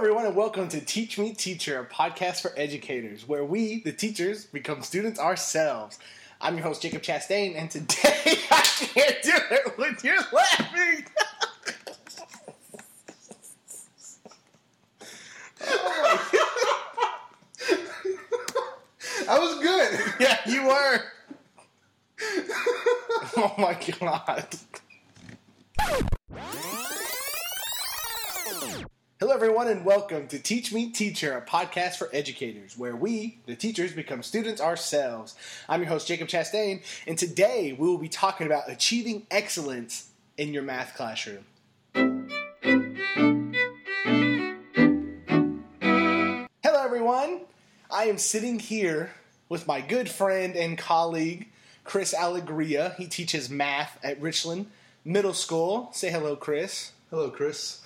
everyone, and welcome to Teach Me Teacher, a podcast for educators, where we, the teachers, become students ourselves. I'm your host, Jacob Chastain, and today I can't do it when you're laughing. I was good. Yeah, you were. Oh my God. Hello, everyone, and welcome to Teach Me Teacher, a podcast for educators, where we, the teachers, become students ourselves. I'm your host, Jacob Chastain, and today we will be talking about achieving excellence in your math classroom. Hello, everyone. I am sitting here with my good friend and colleague, Chris Allegria. He teaches math at Richland Middle School. Say hello, Chris. Hello, Chris.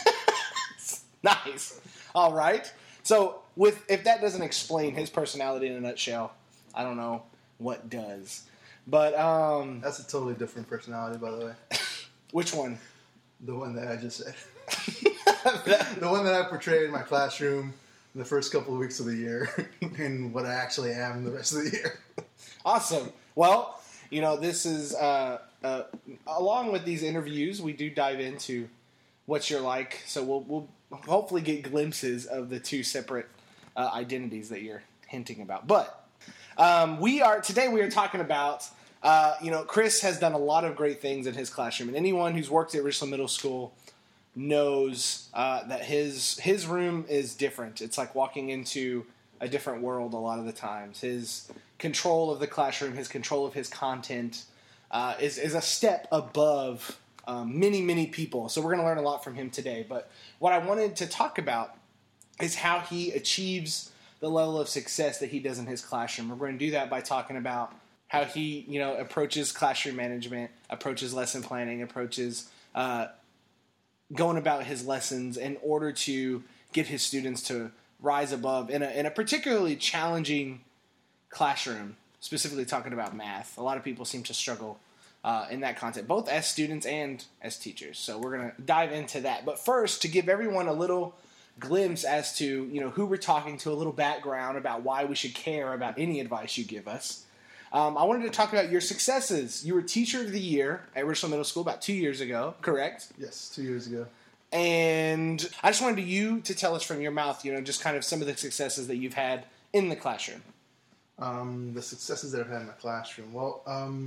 Nice. All right. So, if that doesn't explain his personality in a nutshell, I don't know what does. But That's a totally different personality, by the way. Which one? The one that I just said. The one that I portrayed in my classroom in the first couple of weeks of the year, and what I actually am the rest of the year. Awesome. Well, you know, this is along with these interviews, we do dive into what you're like. So we'll hopefully get glimpses of the two separate identities that you're hinting about. But today we are talking about, Chris has done a lot of great things in his classroom, and anyone who's worked at Richland Middle School knows that his room is different. It's like walking into a different world a lot of the times. His control of the classroom, his control of his content is a step above many people. So we're going to learn a lot from him today. But what I wanted to talk about is how he achieves the level of success that he does in his classroom. We're going to do that by talking about how he, approaches classroom management, approaches lesson planning, approaches going about his lessons in order to get his students to rise above in a particularly challenging classroom, specifically talking about math. A lot of people seem to struggle in that content, both as students and as teachers. So we're going to dive into that. But first, to give everyone a little glimpse as to, who we're talking to, a little background about why we should care about any advice you give us. I wanted to talk about your successes. You were Teacher of the Year at Richland Middle School about 2 years ago, correct? Yes, 2 years ago. And I just wanted you to tell us from your mouth, just kind of some of the successes that you've had in the classroom. The successes that I've had in my classroom. Well,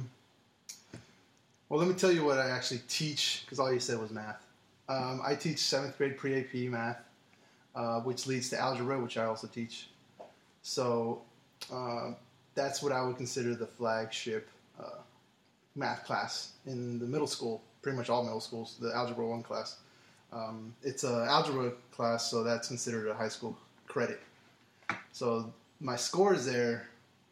let me tell you what I actually teach, because all you said was math. I teach 7th grade pre-AP math, which leads to algebra, which I also teach. So that's what I would consider the flagship math class in the middle school, pretty much all middle schools, the Algebra 1 class. It's an algebra class, so that's considered a high school credit. So my scores there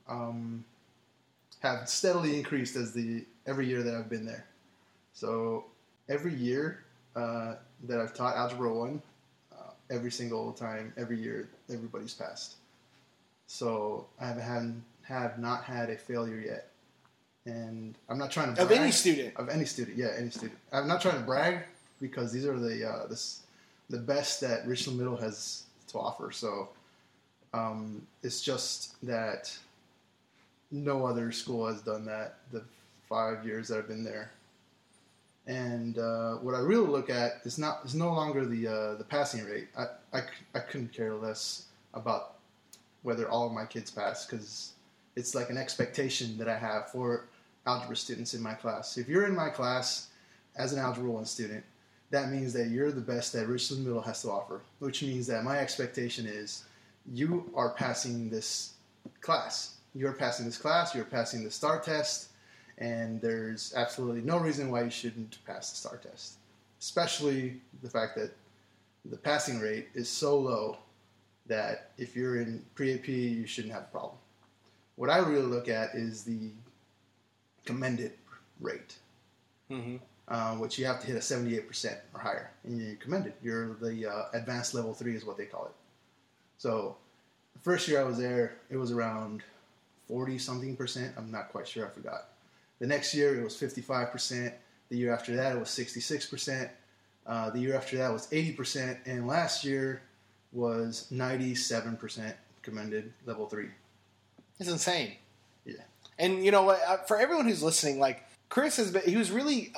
have steadily increased every year that I've been there. So every year that I've taught Algebra 1, every single time, every year, everybody's passed. So I have not had a failure yet. And I'm not trying to brag. Of any student? Of any student, yeah, any student. I'm not trying to brag, because these are the best that Richland Middle has to offer. So it's just that no other school has done that the 5 years that I've been there. And what I really look at is no longer the passing rate. I couldn't care less about whether all of my kids pass, because it's like an expectation that I have for algebra students in my class. If you're in my class as an Algebra 1 student, that means that you're the best that Richland Middle has to offer, which means that my expectation is you are passing this class. You're passing this class, you're passing the STAR test, and there's absolutely no reason why you shouldn't pass the STAR test, especially the fact that the passing rate is so low that if you're in pre-AP, you shouldn't have a problem. What I really look at is the commended rate, which you have to hit a 78% or higher, and you're commended. You're the advanced level 3 is what they call it. So the first year I was there, it was around 40-something%. I'm not quite sure. I forgot. The next year, it was 55%. The year after that, it was 66%. The year after that was 80%. And last year, was 97% commended level 3. It's insane. Yeah. And you know what? For everyone who's listening, like Chris he was really.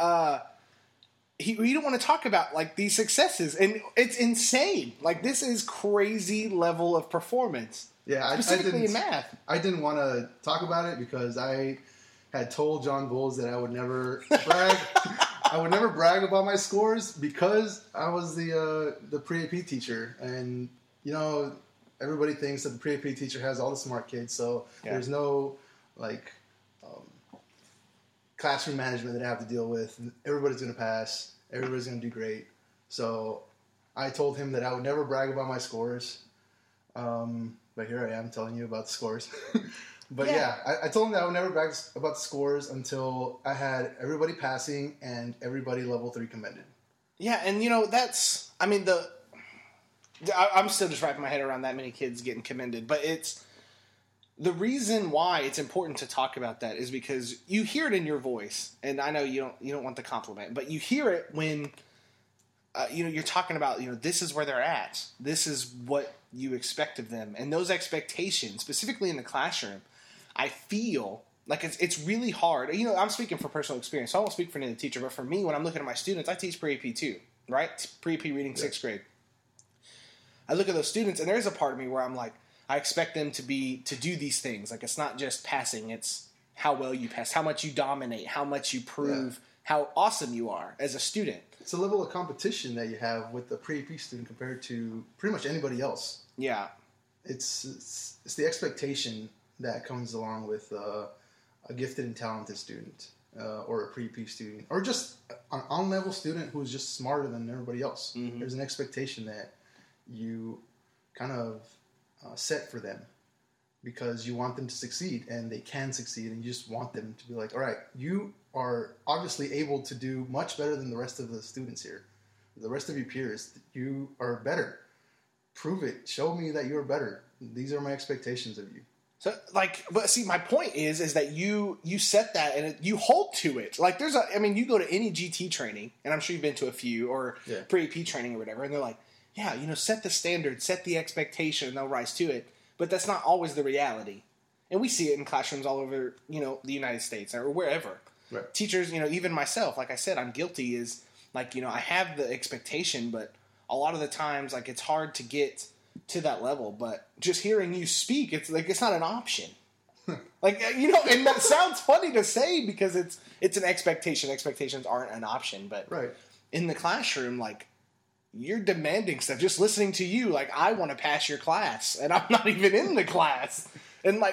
He don't want to talk about like these successes, and it's insane. Like this is crazy level of performance. Yeah, specifically in math. I didn't want to talk about it because I had told John Bowles that I would never brag. I would never brag about my scores because I was the pre-AP teacher, and you know everybody thinks that the pre-AP teacher has all the smart kids, so there's no like classroom management that I have to deal with. Everybody's going to pass. Everybody's going to do great. So I told him that I would never brag about my scores. But here I am telling you about the scores. But I told him that I would never brag about the scores until I had everybody passing and everybody level 3 commended. Yeah, and you know, that's, I mean, I'm still just wrapping my head around that many kids getting commended, but it's, the reason why it's important to talk about that is because you hear it in your voice, and I know you don't want the compliment, but you hear it when you're talking about, this is where they're at. This is what you expect of them, and those expectations, specifically in the classroom, I feel like it's really hard. I'm speaking from personal experience, so I won't speak for any teacher, but for me, when I'm looking at my students, I teach pre-AP too, right? Pre-AP reading, 6th grade. I look at those students, and there's a part of me where I'm like, I expect them to do these things. Like, it's not just passing, it's how well you pass, how much you dominate, how much you prove how awesome you are as a student. It's a level of competition that you have with the pre-AP student compared to pretty much anybody else. Yeah. It's the expectation that comes along with a gifted and talented student or a pre-AP student or just an on-level student who's just smarter than everybody else. Mm-hmm. There's an expectation that you kind of set for them because you want them to succeed and they can succeed, and you just want them to be like, all right, you are obviously able to do much better than the rest of the students here. The rest of your peers, you are better. Prove it. Show me that you're better. These are my expectations of you. So, but see, my point is that you set that and you hold to it. Like, you go to any GT training, and I'm sure you've been to a few, or pre-AP training or whatever, and they're like, set the standard, set the expectation, and they'll rise to it. But that's not always the reality. And we see it in classrooms all over, the United States or wherever. Right. Teachers, even myself, like I said, I'm guilty is, I have the expectation, but a lot of the times, it's hard to get to that level. But just hearing you speak, it's like, it's not an option. And that sounds funny to say because it's an expectation. Expectations aren't an option. But in the classroom, you're demanding stuff. Just listening to you, I want to pass your class, and I'm not even in the class. And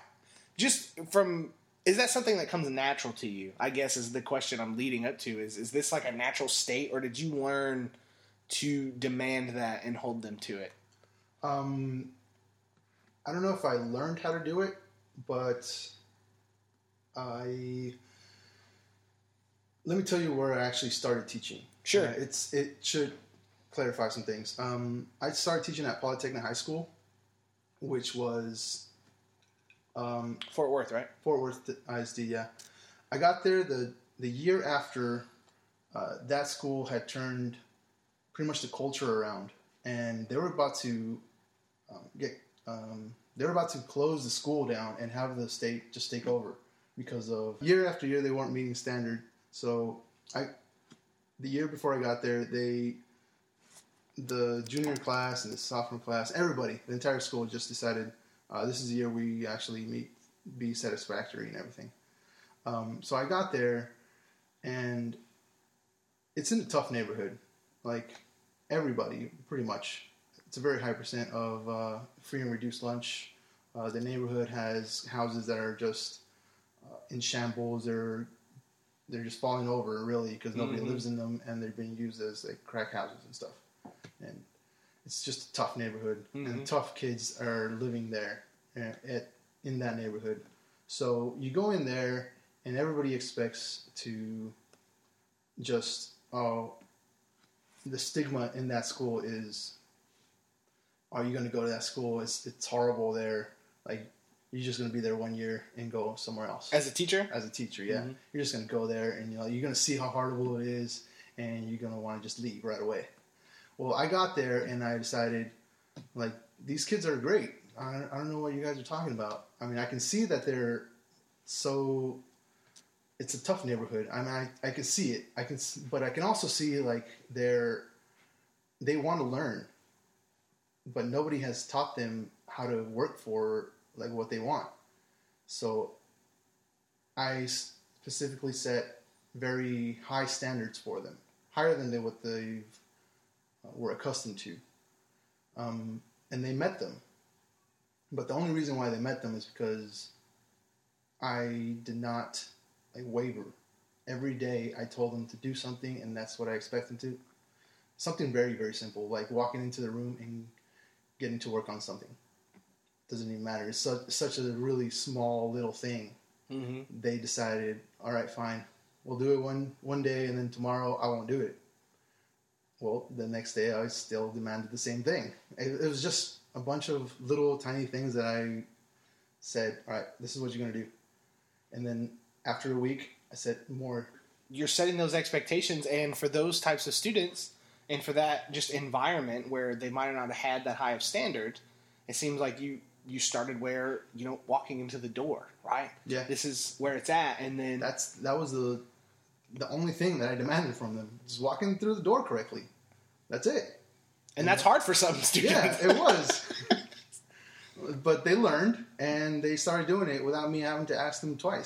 is that something that comes natural to you? I guess is the question I'm leading up to. Is this a natural state, or did you learn to demand that and hold them to it? I don't know if I learned how to do it, but let me tell you where I actually started teaching. Sure. It should clarify some things. I started teaching at Polytechnic High School, which was Fort Worth, right? Fort Worth ISD, yeah. I got there the year after that school had turned pretty much the culture around, and they were about to they were about to close the school down and have the state just take over because of year after year they weren't meeting standard. So the year before I got there, the junior class and the sophomore class, everybody, the entire school just decided this is the year we actually be satisfactory and everything. So I got there, and it's in a tough neighborhood. Everybody, pretty much, it's a very high percent of free and reduced lunch. The neighborhood has houses that are just in shambles. They're just falling over, really, because nobody lives in them, and they're being used as crack houses and stuff. And it's just a tough neighborhood, and tough kids are living there in that neighborhood. So you go in there, and everybody expects to just, the stigma in that school is, are you going to go to that school? It's horrible there. You're just going to be there 1 year and go somewhere else. As a teacher? As a teacher, yeah. Mm-hmm. You're just going to go there, and you're going to see how horrible it is, and you're going to want to just leave right away. Well, I got there, and I decided, Like, these kids are great. I don't know what you guys are talking about. I mean, I can see that they're so... It's a tough neighborhood. I mean, I can see it. But I can also see, like, they want to learn. But nobody has taught them how to work for, like, what they want. So I specifically set very high standards for them. Higher than what they were accustomed to. And they met them. But the only reason why they met them is because I did not waver. Every day I told them to do something, and that's what I expect them to. Something very, very simple, like walking into the room and getting to work on something. Doesn't even matter. It's such a really small little thing. Mm-hmm. They decided, all right, fine. We'll do it one day, and then tomorrow I won't do it. Well, the next day I still demanded the same thing. It was just a bunch of little tiny things that I said, all right, this is what you're going to do. And then after a week, I said more. You're setting those expectations, and for those types of students, and for that just environment where they might not have had that high of standard, it seems like you started where, walking into the door, right? Yeah. This is where it's at, and then... That was the only thing that I demanded from them. Just walking through the door correctly. That's it. And that's hard for some students. Yeah, it was. But they learned, and they started doing it without me having to ask them twice.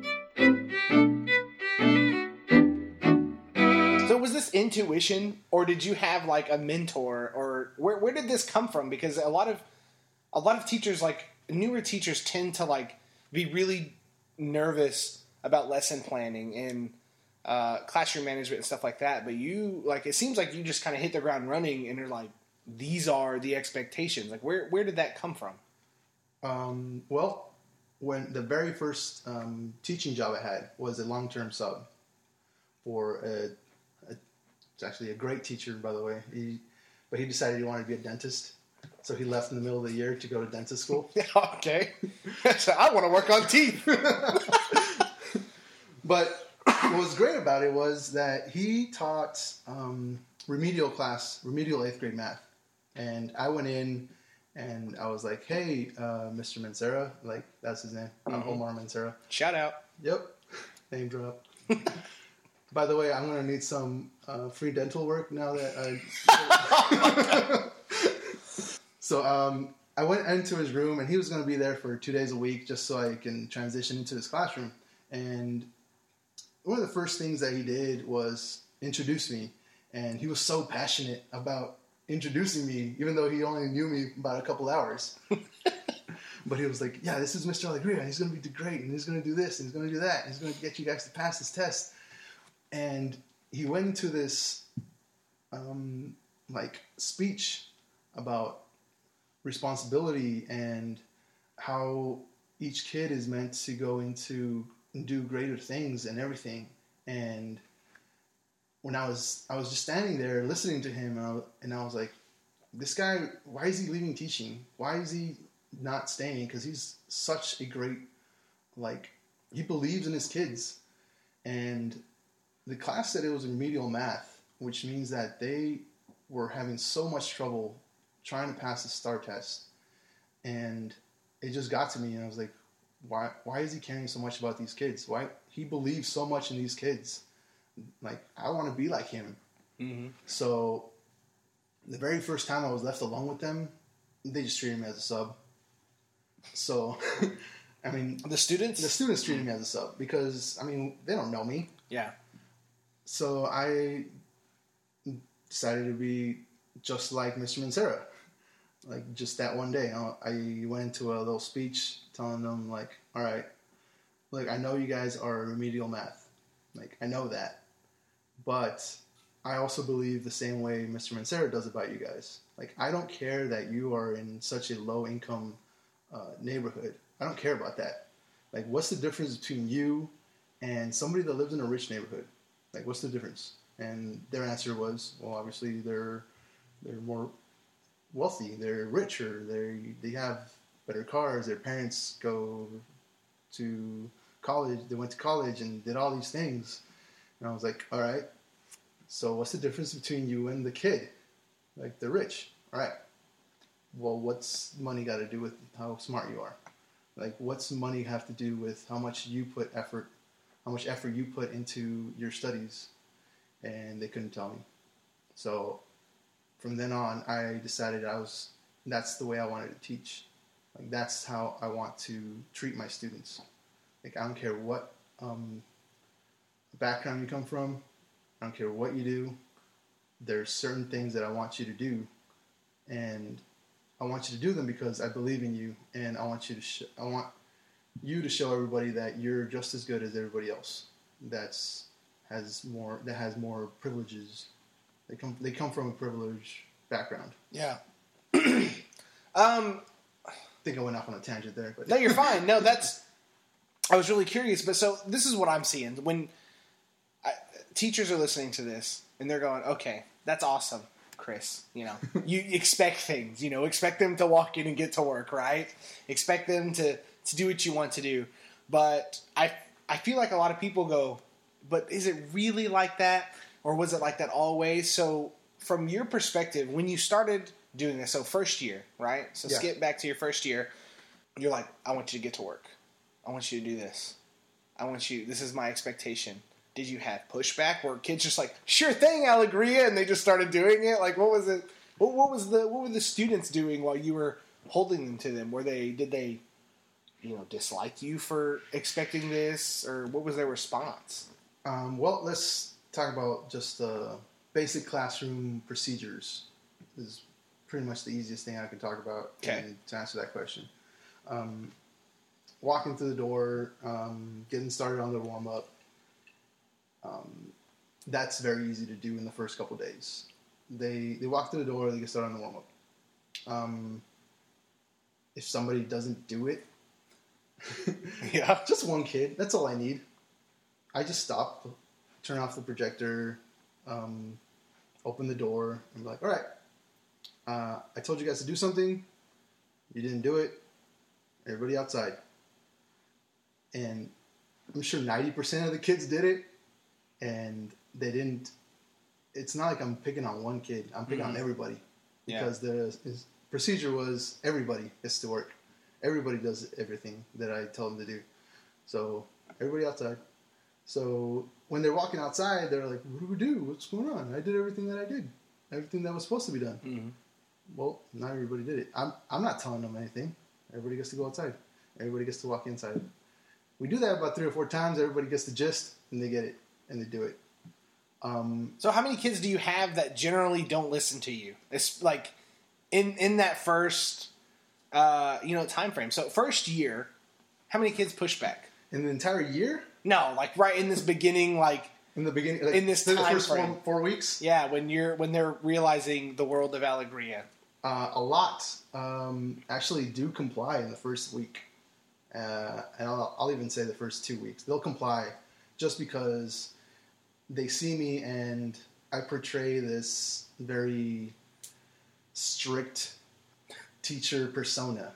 So was this intuition, or did you have like a mentor, or where did this come from? Because a lot of teachers, like newer teachers, tend to be really nervous about lesson planning and classroom management and stuff like that. But you, it seems like you just kind of hit the ground running, and you're like, these are the expectations. Like, where did that come from? Well, when the very first teaching job I had was a long-term sub for it's actually a great teacher, by the way. But he decided he wanted to be a dentist, so he left in the middle of the year to go to dentist school. Okay, so I want to work on teeth. But what was great about it was that he taught remedial 8th grade math. And I went in and I was like, hey, Mr. Mancera, that's his name, Omar Mancera. Shout out. Yep. Name drop. By the way, I'm going to need some free dental work now that I... So I went into his room, and he was going to be there for 2 days a week just so I can transition into his classroom. And one of the first things that he did was introduce me. And he was so passionate about introducing me, even though he only knew me about a couple hours. But he was like, yeah, this is Mr. Alegria. He's going to be great, and he's going to do this, and he's going to do that, and he's going to get you guys to pass this test. And he went into this speech about responsibility and how each kid is meant to go into and do greater things and everything. And when I was just standing there listening to him, and I was like, this guy, why is he leaving teaching? Why is he not staying? Because he's such a great, he believes in his kids. And the class said it was remedial math, which means that they were having so much trouble trying to pass the STAR test. And it just got to me, and I was like, why is he caring so much about these kids? Why he believes so much in these kids? I want to be like him. Mm-hmm. So the very first time I was left alone with them, they just treated me as a sub. So, I mean... The students? The students treated me as a sub because, they don't know me. Yeah. So I decided to be just like Mr. Mancera. Just that one day. I went into a little speech telling them, all right, I know you guys are remedial math. I know that. But I also believe the same way Mr. Mancera does about you guys. I don't care that you are in such a low-income neighborhood. I don't care about that. What's the difference between you and somebody that lives in a rich neighborhood? What's the difference? And their answer was, well, obviously they're more wealthy. They're richer. They have better cars. Their parents go to college. They went to college and did all these things. And I was like, all right, so what's the difference between you and the kid? They're rich. All right. well, what's money got to do with how smart you are? Like, what's money have to do with how much effort you put into your studies? And they couldn't tell me. So from then on, I decided that's the way I wanted to teach. Like, that's how I want to treat my students. Like, I don't care what background you come from. I don't care what you do. There's certain things that I want you to do, and I want you to do them because I believe in you, and I want you to show everybody that you're just as good as everybody else. That has more privileges. They come from a privileged background. Yeah. I think I went off on a tangent there, but no, you're fine. No, I was really curious, but so this is what I'm seeing when teachers are listening to this and they're going, "Okay, that's awesome, Chris. You know, you expect things. You know, expect them to walk in and get to work, right? Expect them to do what you want to do." But I feel like a lot of people go, "But is it really like that, or was it like that always?" So, from your perspective, when you started doing this, so first year, right? So yeah. Skip back to your first year. You're like, "I want you to get to work. I want you to do this. This is my expectation." Did you have pushback? Were kids just like, "Sure thing, Alegria," and they just started doing it? Like, what was it? What were the students doing while you were holding them to them? Did they dislike you for expecting this, or what was their response? Well, let's talk about just the basic classroom procedures. This is pretty much the easiest thing I can talk about to answer that question. Walking through the door, getting started on the warm-up, that's very easy to do in the first couple days. They walk through the door, they get started on the warm-up. If somebody doesn't do it, yeah, just one kid, that's all I need. I just stop, turn off the projector, open the door, and be like, "All right, I told you guys to do something. You didn't do it. Everybody outside." And I'm sure 90% of the kids did it, and they didn't. It's not like I'm picking on one kid. I'm picking on everybody, because the procedure was everybody gets to work. Everybody does everything that I tell them to do. So everybody outside. So when they're walking outside, they're like, "What do we do? What's going on? I did everything that I did. Everything that was supposed to be done." Mm-hmm. Well, not everybody did it. I'm not telling them anything. Everybody gets to go outside. Everybody gets to walk inside. We do that about 3 or 4 times. Everybody gets the gist, and they get it, and they do it. So how many kids do you have that generally don't listen to you? It's like in that first time frame. So first year, how many kids push back? In the entire year? No, like right in this beginning, like in the beginning, like in this time the first frame. 4 weeks. Yeah, when they're realizing the world of Alegria. A lot actually do comply in the first week, and I'll even say the first 2 weeks. They'll comply just because they see me and I portray this very strict teacher persona.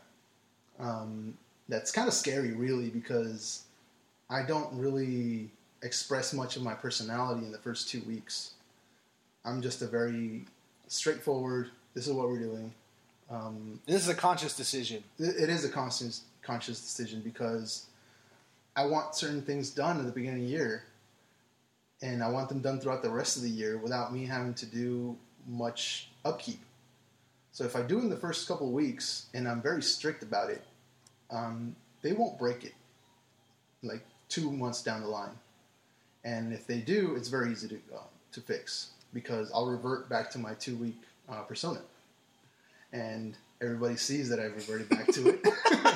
That's kind of scary, really, because I don't really express much of my personality in the first 2 weeks. I'm just a very straightforward, this is what we're doing. This is a conscious decision. It is a conscious decision, because I want certain things done at the beginning of the year, and I want them done throughout the rest of the year without me having to do much upkeep. So if I do it in the first couple of weeks and I'm very strict about it, they won't break it like 2 months down the line. And if they do, it's very easy to fix, because I'll revert back to my 2-week persona. And everybody sees that I've reverted back to it.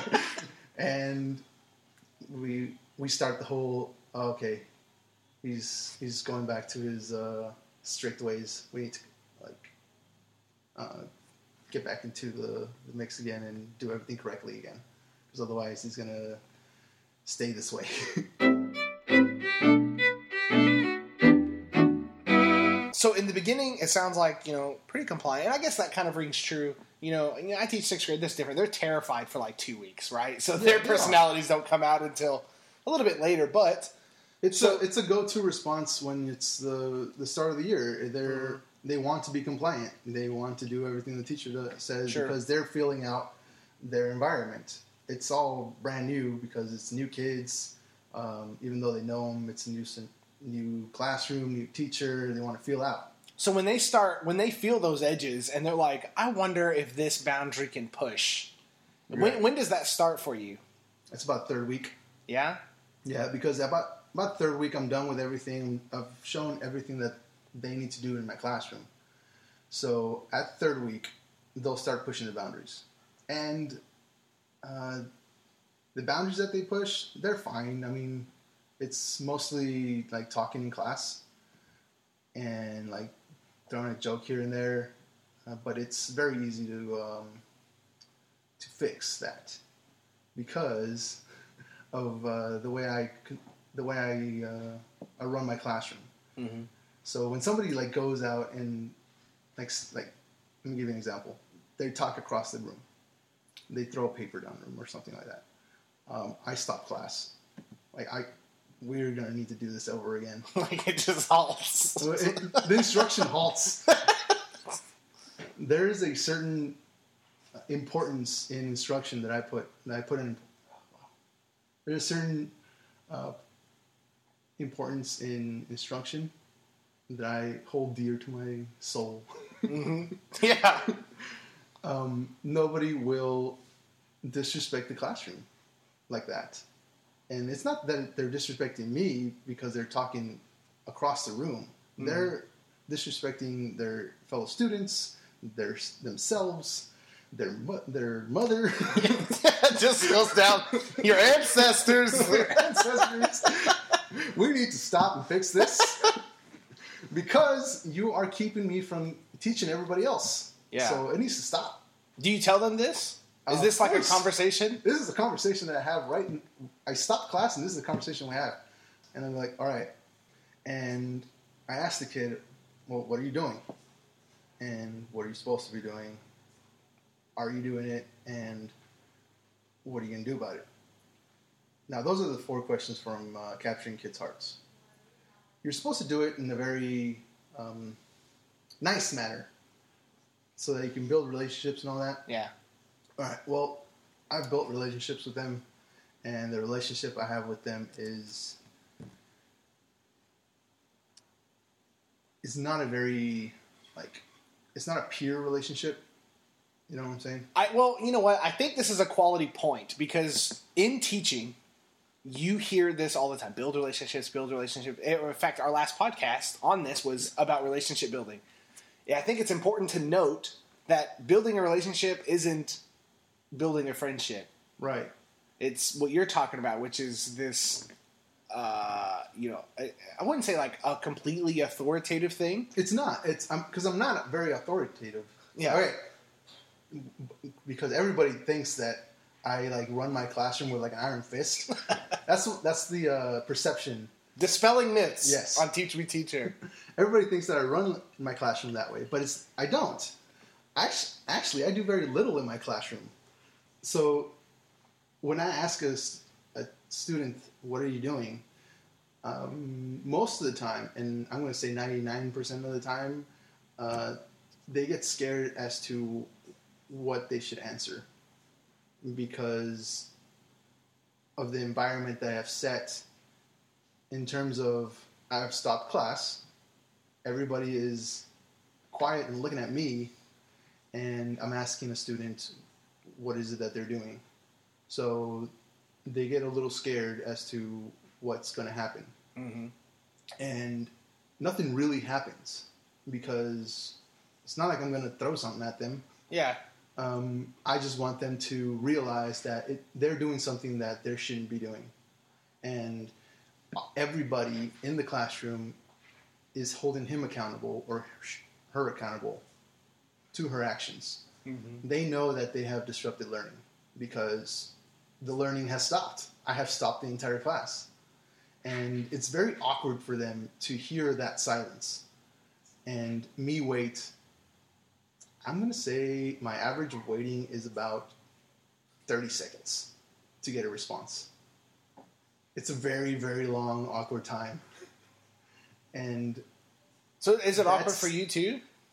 And we start the whole, okay, he's going back to his strict ways. We need to get back into the mix again and do everything correctly again, because otherwise he's gonna stay this way. So in the beginning, it sounds like, pretty compliant. And I guess that kind of rings true. I teach 6th grade. That's different. They're terrified for like 2 weeks, right? So their personalities don't come out until a little bit later. But it's a go-to response when it's the start of the year. they want to be compliant. They want to do everything the teacher says Sure. because they're filling out their environment. It's all brand new because it's new kids. Even though they know them, it's a new classroom, new teacher. They want to feel out. So when they feel those edges and they're like, I wonder if this boundary can push. Right. When does that start for you? It's about third week. Yeah? Yeah, because about third week, I'm done with everything. I've shown everything that they need to do in my classroom. So at third week, they'll start pushing the boundaries. And the boundaries that they push, they're fine. I mean, it's mostly like talking in class and like throwing a joke here and there. But it's very easy to fix that because of the way I run my classroom. Mm-hmm. So when somebody like goes out and like let me give you an example. They talk across the room. They throw a paper down the room or something like that. I stop class. We're gonna need to do this over again. Like it just halts. The instruction halts. There is a certain importance in instruction that I put in. There's a certain importance in instruction that I hold dear to my soul. Mm-hmm. Yeah. Nobody will disrespect the classroom like that. And it's not that they're disrespecting me because they're talking across the room. Mm-hmm. They're disrespecting their fellow students, themselves, their mother. It just goes down. Your ancestors. We need to stop and fix this because you are keeping me from teaching everybody else. Yeah. So it needs to stop. Do you tell them this? Is this like a conversation? This is a conversation that I have I stop class and this is the conversation we have. And I'm like, all right. And I asked the kid, well, what are you doing? And what are you supposed to be doing? Are you doing it? And what are you going to do about it? Now, those are the 4 questions from Capturing Kids' Hearts. You're supposed to do it in a very nice manner so that you can build relationships and all that. Yeah. All right. Well, I've built relationships with them, and the relationship I have with them is not a very, it's not a peer relationship. You know what I'm saying? Well, you know what? I think this is a quality point because in teaching, you hear this all the time. Build relationships. In fact, our last podcast on this was about relationship building. Yeah, I think it's important to note that building a relationship isn't building a friendship. Right. It's what you're talking about, which is this, I wouldn't say like a completely authoritative thing. It's not. Because I'm not very authoritative. Yeah. Right. Because everybody thinks that I run my classroom with an iron fist. That's the perception. Dispelling myths. Yes. On Teach Me Teacher. Everybody thinks that I run my classroom that way, but I don't. Actually, I do very little in my classroom. So when I ask a student, what are you doing? Most of the time, and I'm going to say 99% of the time, they get scared as to what they should answer because of the environment that I have set in terms of I've stopped class. Everybody is quiet and looking at me, and I'm asking a student what is it that they're doing. So they get a little scared as to what's going to happen. Mm-hmm. And nothing really happens because it's not like I'm going to throw something at them. Yeah. I just want them to realize that they're doing something that they shouldn't be doing. And everybody in the classroom is holding him accountable or her accountable to her actions. Mm-hmm. They know that they have disrupted learning because the learning has stopped. I have stopped the entire class. And it's very awkward for them to hear that silence and me wait. I'm going to say my average of waiting is about 30 seconds to get a response. It's a very, very long, awkward time. And so is it awkward for you too?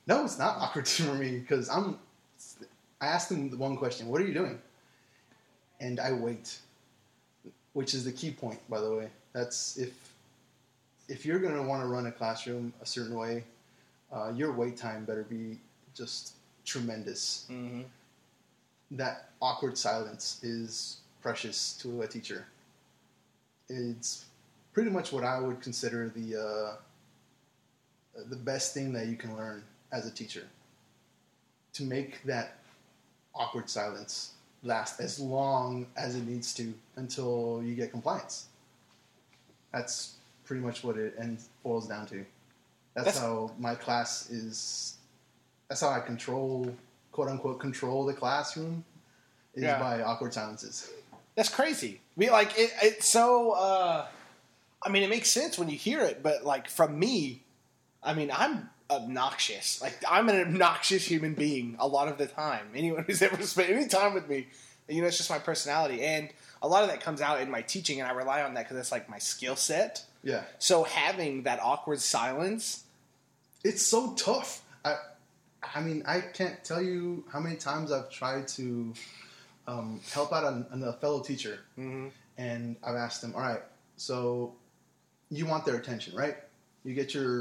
No, it's not awkward for me because I asked them the one question, what are you doing? And I wait, which is the key point, by the way. That's if you're going to want to run a classroom a certain way, your wait time better be just tremendous. Mm-hmm. That awkward silence is precious to a teacher. It's pretty much what I would consider the best thing that you can learn as a teacher. To make that awkward silence last as long as it needs to until you get compliance. That's pretty much what it boils down to. That's how my class is. That's how I control, quote unquote, control the classroom is by awkward silences. That's crazy. I mean, like it's so. I mean, it makes sense when you hear it, but like from me, I mean, I'm obnoxious. Like I'm an obnoxious human being a lot of the time. Anyone who's ever spent any time with me, you know, it's just my personality, and a lot of that comes out in my teaching, and I rely on that because it's like my skill set. Yeah. So having that awkward silence, it's so tough. I mean, I can't tell you how many times I've tried to help out a fellow teacher, and I've asked them, all right, so you want their attention, right? You get your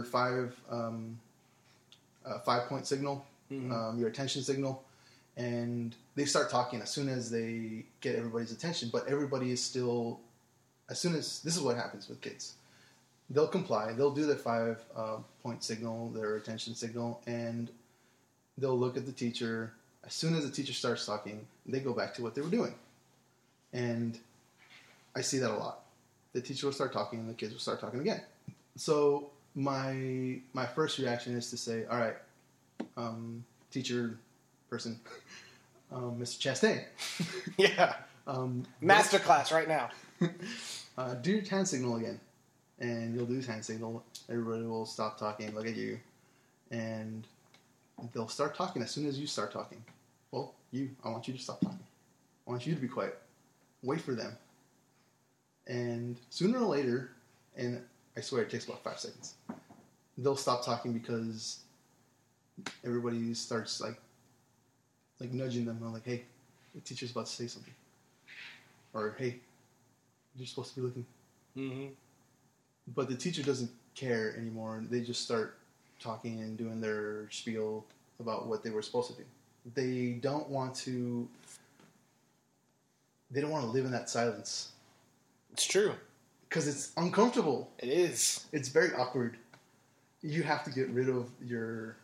5-point signal, your attention signal, and they start talking as soon as they get everybody's attention, but everybody is still, this is what happens with kids. They'll comply, they'll do their 5-point signal, their attention signal, and they'll look at the teacher. As soon as the teacher starts talking, they go back to what they were doing. And I see that a lot. The teacher will start talking and the kids will start talking again. So my first reaction is to say, all right, teacher person, Mr. Chastain. Yeah. Masterclass right now. Do your hand signal again. And you'll do his hand signal. Everybody will stop talking, look at you. And they'll start talking as soon as you start talking. Well, I want you to stop talking. I want you to be quiet. Wait for them. And sooner or later, and I swear it takes about 5 seconds, they'll stop talking because everybody starts like nudging them. I'm like, hey, the teacher's about to say something. Or, hey, you're supposed to be looking. Mm-hmm. But the teacher doesn't care anymore. They just start talking and doing their spiel about what they were supposed to do. They don't want to live in that silence. It's true. Because it's uncomfortable. It is. It's very awkward. You have to get rid of your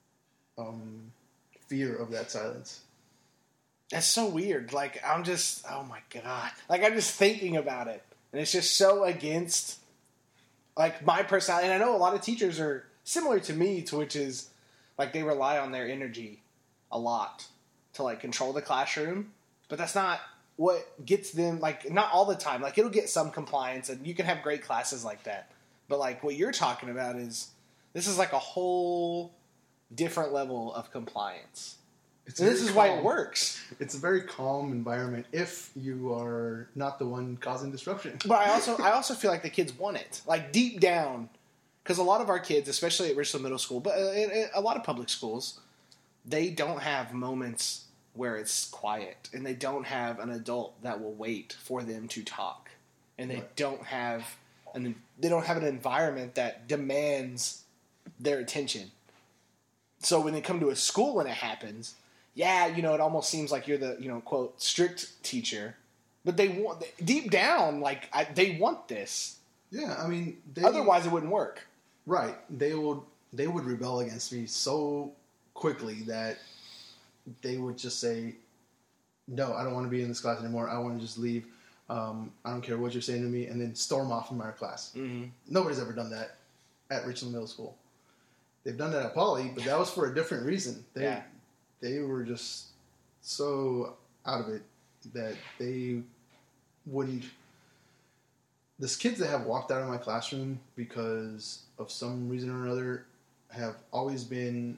fear of that silence. That's so weird. Like, I'm just, oh my God. Like, I'm just thinking about it. And it's just so against, like, my personality. And I know a lot of teachers are similar to me, to which is, like, they rely on their energy a lot to, like, control the classroom. But that's not what gets them, like, not all the time. Like, it'll get some compliance, and you can have great classes like that. But, like, what you're talking about is, this is, like, a whole different level of compliance. And this is why it works. It's a very calm environment if you are not the one causing disruption. But I also feel like the kids want it. Like, deep down, because a lot of our kids, especially at Richland Middle School, but a lot of public schools, they don't have moments where it's quiet, and they don't have an adult that will wait for them to talk, and they don't have an environment that demands their attention. So when they come to a school and it happens, yeah, you know, it almost seems like you're the, you know, quote, strict teacher, but they want, deep down, like, they want this. Yeah, I mean, otherwise it wouldn't work. Right. They would rebel against me so quickly that they would just say, no, I don't want to be in this class anymore. I want to just leave. I don't care what you're saying to me, and then storm off from our class. Mm-hmm. Nobody's ever done that at Richland Middle School. They've done that at Poly, but that was for a different reason. They were just so out of it that they wouldn't. These kids that have walked out of my classroom because of some reason or another have always been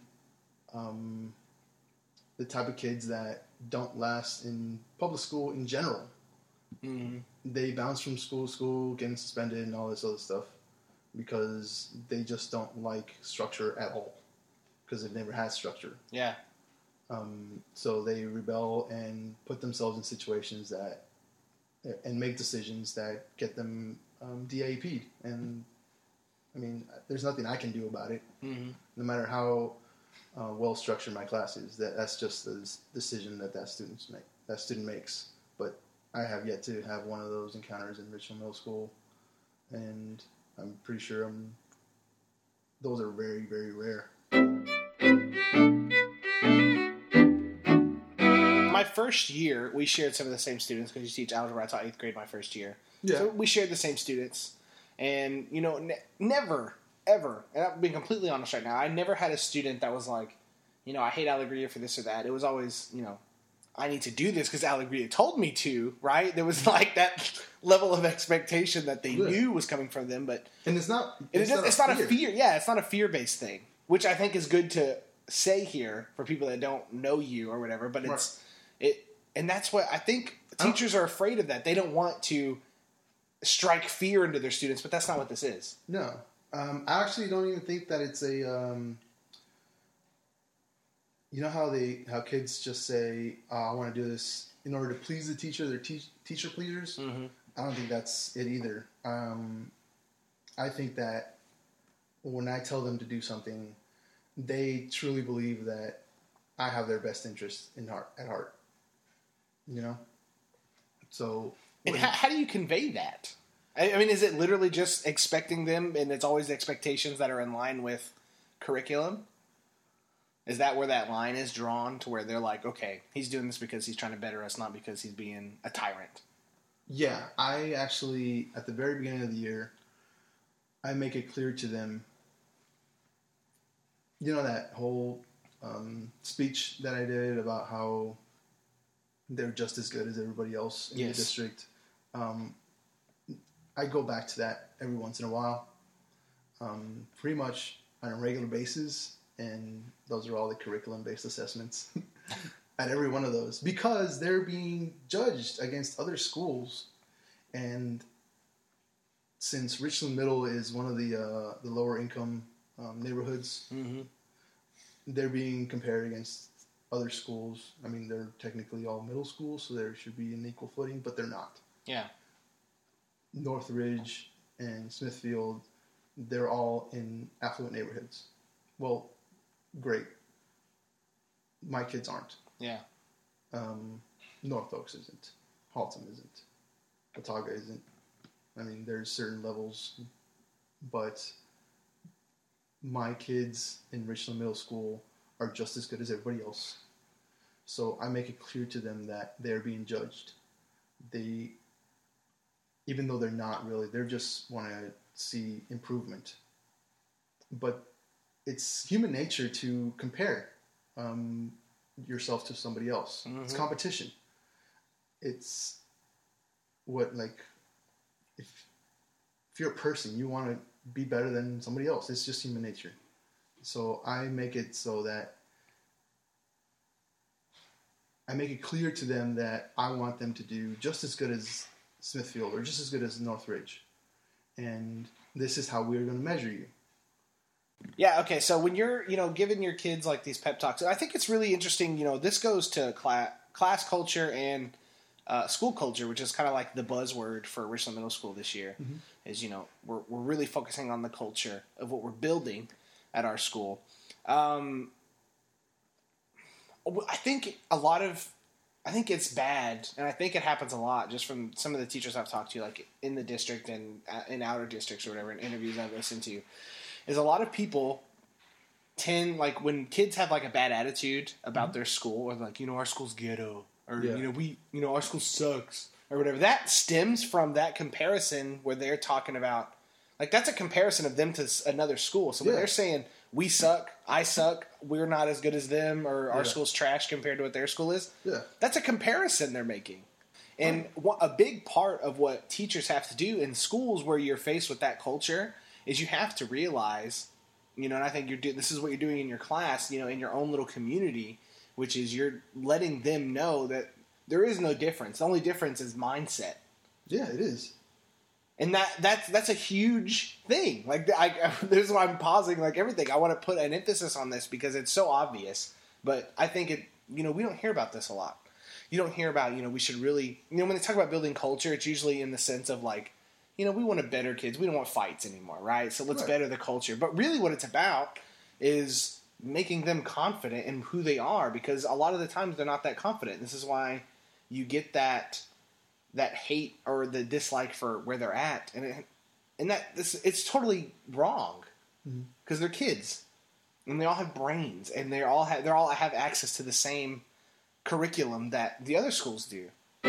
the type of kids that don't last in public school in general. Mm-hmm. They bounce from school to school, getting suspended and all this other stuff because they just don't like structure at all. because they've never had structure. Yeah. So they rebel and put themselves in situations and make decisions that get them DAP'd. And I mean, there's nothing I can do about it. Mm-hmm. No matter how well structured my class is, that's just the decision that student makes. But I have yet to have one of those encounters in Richland Middle School, and I'm pretty sure those are very, very rare. My first year, we shared some of the same students because you teach algebra. I taught 8th grade my first year. Yeah. So we shared the same students. And, never, ever, and I'm being completely honest right now, I never had a student that was like, I hate Alegria for this or that. It was always, I need to do this because Alegria told me to, right? There was like that level of expectation that they knew was coming from them. But and it's not a fear. Yeah, it's not a fear-based thing, which I think is good to say here for people that don't know you or whatever. But and that's what I think teachers are afraid of that. They don't want to strike fear into their students, but that's not what this is. No. I actually don't even think that it's a... you know how kids just say, I want to do this in order to please the teacher, they're teacher pleasers? Mm-hmm. I don't think that's it either. I think that when I tell them to do something, they truly believe that I have their best interest at heart. So... And how do you convey that? I mean, is it literally just expecting them, and it's always expectations that are in line with curriculum? Is that where that line is drawn to where they're like, okay, he's doing this because he's trying to better us, not because he's being a tyrant? Yeah, I actually, at the very beginning of the year, I make it clear to them, that whole speech that I did about how they're just as good as everybody else in the district. I go back to that every once in a while, pretty much on a regular basis, and those are all the curriculum-based assessments at every one of those, because they're being judged against other schools. And since Richland Middle is one of the lower-income neighborhoods, mm-hmm. they're being compared against other schools. I mean, they're technically all middle schools, so there should be an equal footing, but they're not. Yeah. Northridge and Smithfield, they're all in affluent neighborhoods. Well, great. My kids aren't. Yeah. North Oaks isn't. Haltom isn't. Watauga isn't. I mean, there's certain levels, but my kids in Richland Middle School are just as good as everybody else. So I make it clear to them that they're being judged. Even though they're not really, they just want to see improvement. But it's human nature to compare yourself to somebody else. Mm-hmm. It's competition. It's if you're a person, you want to be better than somebody else. It's just human nature. So I make it so that I make it clear to them that I want them to do just as good as Smithfield or just as good as Northridge. And this is how we're going to measure you. Yeah, okay, so when you're, giving your kids like these pep talks, I think it's really interesting, this goes to class culture and school culture, which is kind of like the buzzword for Richland Middle School this year, mm-hmm. is, we're really focusing on the culture of what we're building at our school. I think it's bad, and I think it happens a lot just from some of the teachers I've talked to, like in the district and in outer districts or whatever, in interviews I've listened to, is a lot of people tend, like when kids have like a bad attitude about mm-hmm. their school, or like, our school's ghetto, or, our school sucks, or whatever, that stems from that comparison where they're talking about, like that's a comparison of them to another school. So when they're saying, we suck, I suck, we're not as good as them, or our school's trash compared to what their school is. Yeah. That's a comparison they're making. And a big part of what teachers have to do in schools where you're faced with that culture is you have to realize, and I think this is what you're doing in your class, in your own little community, which is you're letting them know that there is no difference. The only difference is mindset. Yeah, it is. And that's a huge thing. Like, this is why I'm pausing, like, everything. I want to put an emphasis on this because it's so obvious. But I think we don't hear about this a lot. You don't hear about, we should really, when they talk about building culture, it's usually in the sense of, like, we want to better kids. We don't want fights anymore, right? So let's better the culture. But really what it's about is making them confident in who they are, because a lot of the times they're not that confident. This is why you get that hate or the dislike for where they're at, it's totally wrong because they're kids and they all have brains and they all have access to the same curriculum that the other schools do.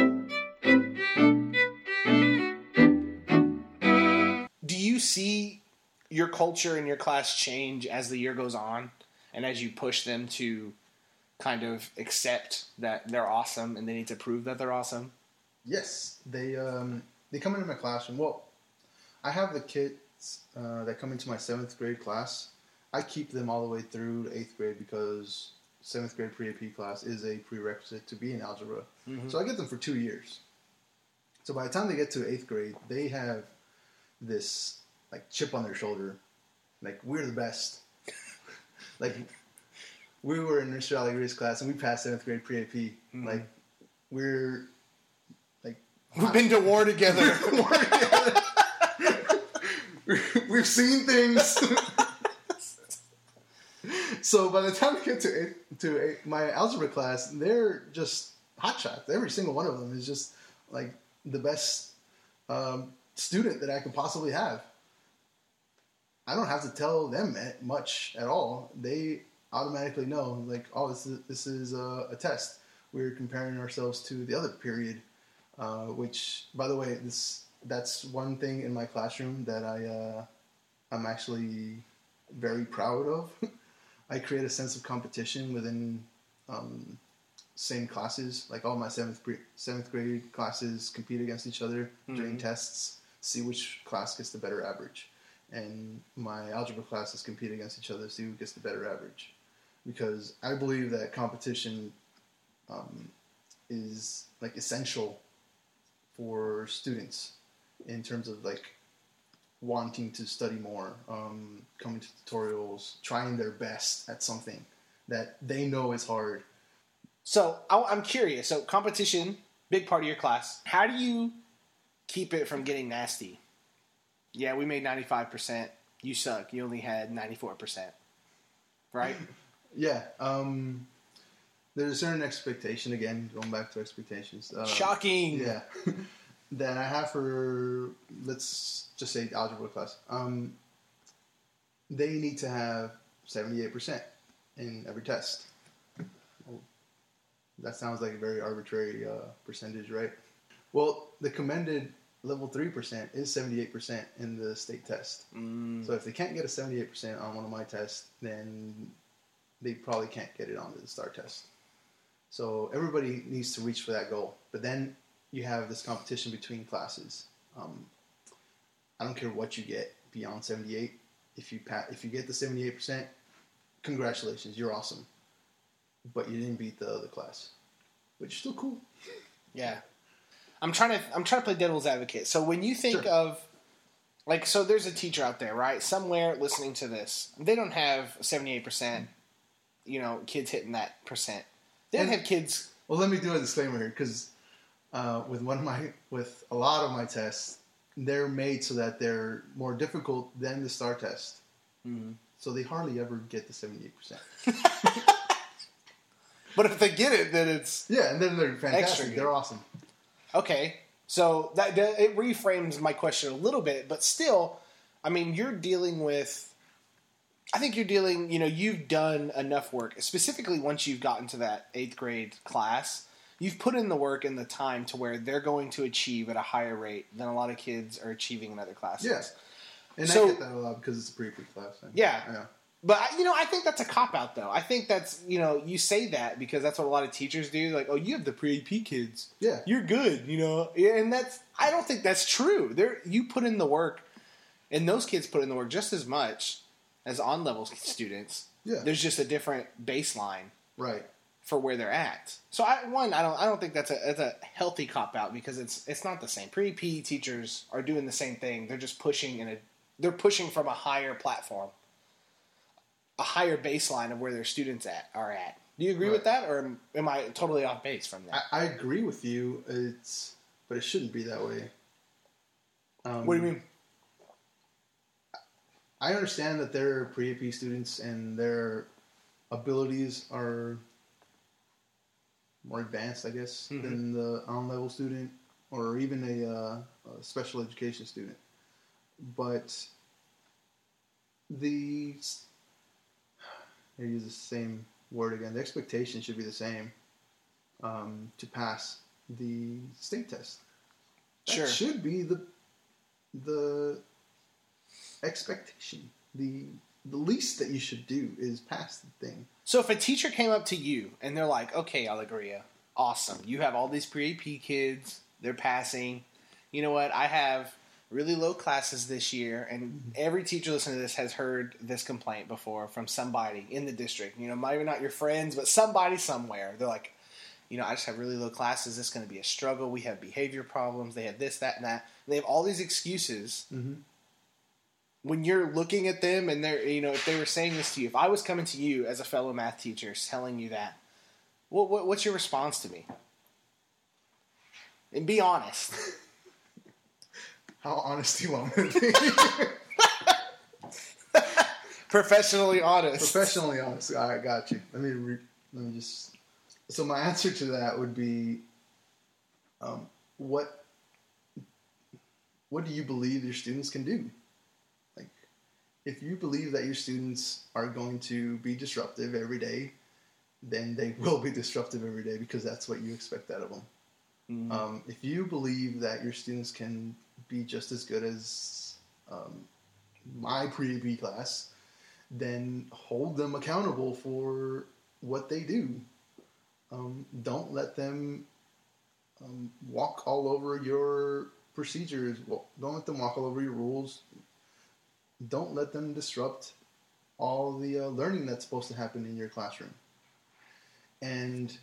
Do you see your culture in your class change as the year goes on and as you push them to kind of accept that they're awesome and they need to prove that they're awesome? Yes, they come into my classroom. Well, I have the kids that come into my 7th grade class. I keep them all the way through 8th grade because 7th grade pre-AP class is a prerequisite to be in algebra. Mm-hmm. So I get them for 2 years. So by the time they get to 8th grade, they have this like chip on their shoulder, like we're the best. Like we were in Mr. Alegre's class and we passed 7th grade pre-AP. Mm-hmm. Like we've been to war together. We've seen things. So by the time we get to my algebra class, they're just hotshots. Every single one of them is just like the best student that I could possibly have. I don't have to tell them much at all. They automatically know, like, oh, this is a test. We're comparing ourselves to the other period. Which, by the way, that's one thing in my classroom that I'm actually very proud of. I create a sense of competition within same classes. Like all my 7th grade classes compete against each other during tests, see which class gets the better average. And my algebra classes compete against each other, see who gets the better average. Because I believe that competition is like essential for students in terms of like wanting to study more, coming to tutorials, trying their best at something that they know is hard. So I'm curious. So competition, big part of your class. How do you keep it from getting nasty? Yeah, we made 95%. You suck. You only had 94%. Right? Yeah. There's a certain expectation, again, going back to expectations. Shocking! Yeah. That I have for, let's just say, algebra class. They need to have 78% in every test. That sounds like a very arbitrary percentage, right? Well, the commended level 3% is 78% in the state test. So if they can't get a 78% on one of my tests, then they probably can't get it on the STAR test. So everybody needs to reach for that goal. But then you have this competition between classes. I don't care what you get beyond 78. If you get the 78%, congratulations, you're awesome. But you didn't beat the other class, but you're still cool. Yeah, I'm trying to play devil's advocate. So when you think of, like, so there's a teacher out there, right, somewhere listening to this. They don't have 78%. Kids hitting that percent. They don't have kids. Well, let me do a disclaimer here, because with a lot of my tests, they're made so that they're more difficult than the STAR test. Mm-hmm. So they hardly ever get the 78%. But if they get it, then it's and then they're fantastic. They're awesome. Okay, so that it reframes my question a little bit, but still, I mean, you're dealing with. I think you're dealing. You've done enough work, specifically once you've gotten to that 8th grade class. You've put in the work and the time to where they're going to achieve at a higher rate than a lot of kids are achieving in other classes. Yes, and I get that a lot because it's a pre-pre class. Yeah. But, I think that's a cop-out, though. I think that's, you say that because that's what a lot of teachers do. Like, oh, you have the pre-AP kids. Yeah. You're good, And I don't think that's true. You put in the work, and those kids put in the work just as much as on-level students. Yeah. There's just a different baseline. Right. for where they're at. So I don't think that's a healthy cop out, because it's not the same. Pre-PE teachers are doing the same thing. They're just pushing they're pushing from a higher platform, a higher baseline of where their students are at. Do you agree with that, or am I totally off base from that? I agree with you. But it shouldn't be that way. What do you mean? I understand that they're pre-AP students and their abilities are more advanced, I guess, than the on-level student or even a special education student. But I use the same word again. The expectation should be the same to pass the state test. That should be the expectation. The least that you should do is pass the thing. So if a teacher came up to you and they're like, okay, Alegria, awesome. You have all these pre-AP kids. They're passing. You know what? I have really low classes this year, and every teacher listening to this has heard this complaint before from somebody in the district. You know, maybe not your friends, but somebody somewhere. They're like, you know, I just have really low classes. It's going to be a struggle. We have behavior problems. They have this, that, and that. And they have all these excuses. Mm-hmm. When you're looking at them and they're, you know, if they were saying this to you, if I was coming to you as a fellow math teacher telling you that, what's your response to me? And be honest. How honest do you want me to be? Professionally honest. Professionally honest. I got you. Let me just. So my answer to that would be, what do you believe your students can do? Like, if you believe that your students are going to be disruptive every day, then they will be disruptive every day, because that's what you expect out of them. Mm-hmm. If you believe that your students can be just as good as my pre-AP class, then hold them accountable for what they do. Don't let them walk all over your procedures. Well, don't let them walk all over your rules. Don't let them disrupt all the learning that's supposed to happen in your classroom. And